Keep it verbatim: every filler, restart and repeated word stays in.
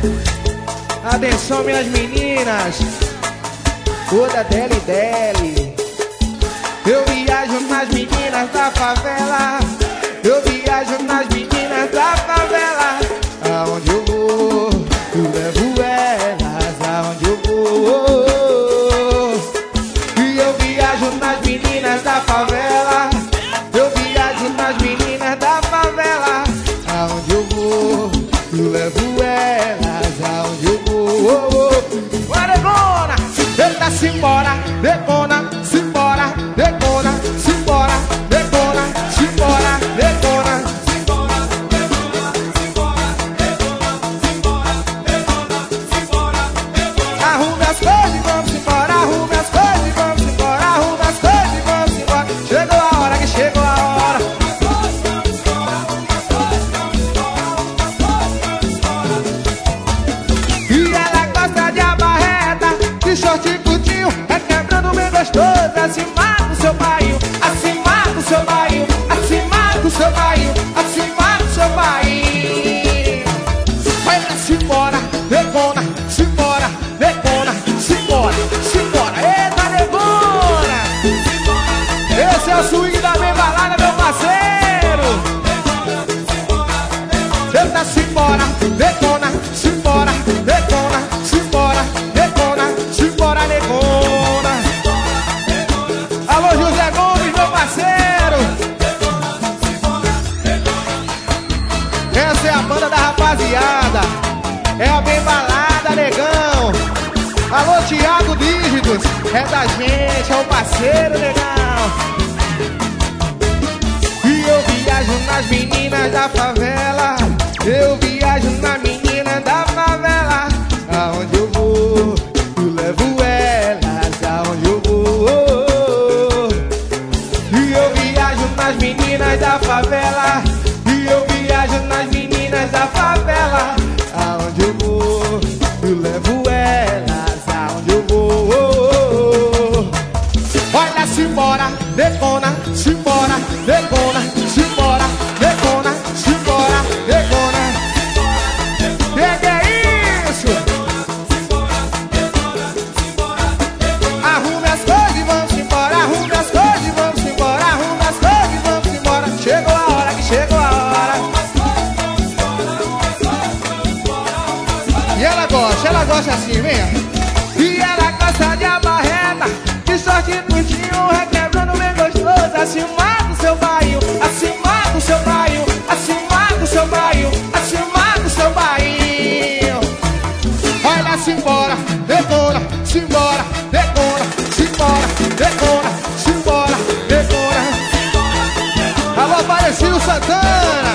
Atenção, minhas meninas, toda dele dele. Eu viajo nas meninas da favela. Eu viajo nas meninas da favela. Aonde eu vou, eu levo elas. Aonde eu vou. E eu viajo nas meninas da favela. Eu viajo nas meninas da favela. Aonde eu vou, eu levo elas. Aonde eu vou. Oregona, eita, simbora, decona, simbora, decona, simbora, decona, simbora, decona. Arrume as coisas e vamos embora, arrume as coisas e vamos embora, arrume as coisas e vamos embora. Chegou a hora que chegou a hora. E ela gosta de abarreta, de short e curtinho, é quebrando bem gostoso, acima do seu bairro, acima do seu bairro, acima do seu bairro, acima do seu bairro. Vai lá, simbora, decona, simbora, decona, simbora, simbora, eita, negona. Esse é o swing da minha balada, meu parceiro. Eita, simbora, decona, simbora, decona, simbora, decona, simbora, negona. Alô, José Gomes, meu parceiro. Essa é a banda da rapaziada, é a bem balada, negão. Alô, Thiago Dígitos, é da gente, é o parceiro, negão. E eu viajo nas meninas da favela. Eu viajo na menina da favela. Aonde eu vou, eu levo elas. Aonde eu vou. E eu viajo nas meninas da favela. E eu viajo nas meninas da favela. Aonde eu vou, eu levo elas. Aonde eu vou. Olha, simbora, decona, simbora, decona, simbora, decona, simbora, decona. Que que é isso? Arrume as coisas e vamos embora, arrume as coisas e vamos embora, arrume as coisas e vamos embora. Chegou a hora que chegou a hora. E ela gosta, ela gosta assim, vem. E ela gosta de abarreta, de sorte curtinho, requebrando bem gostoso. Acima do seu bairro, acima do seu bairro, acima do seu bairro, acima do seu bairro. Olha, simbora, decora, simbora, decora, simbora, decora, simbora, decora. Alô, Aparecido Santana.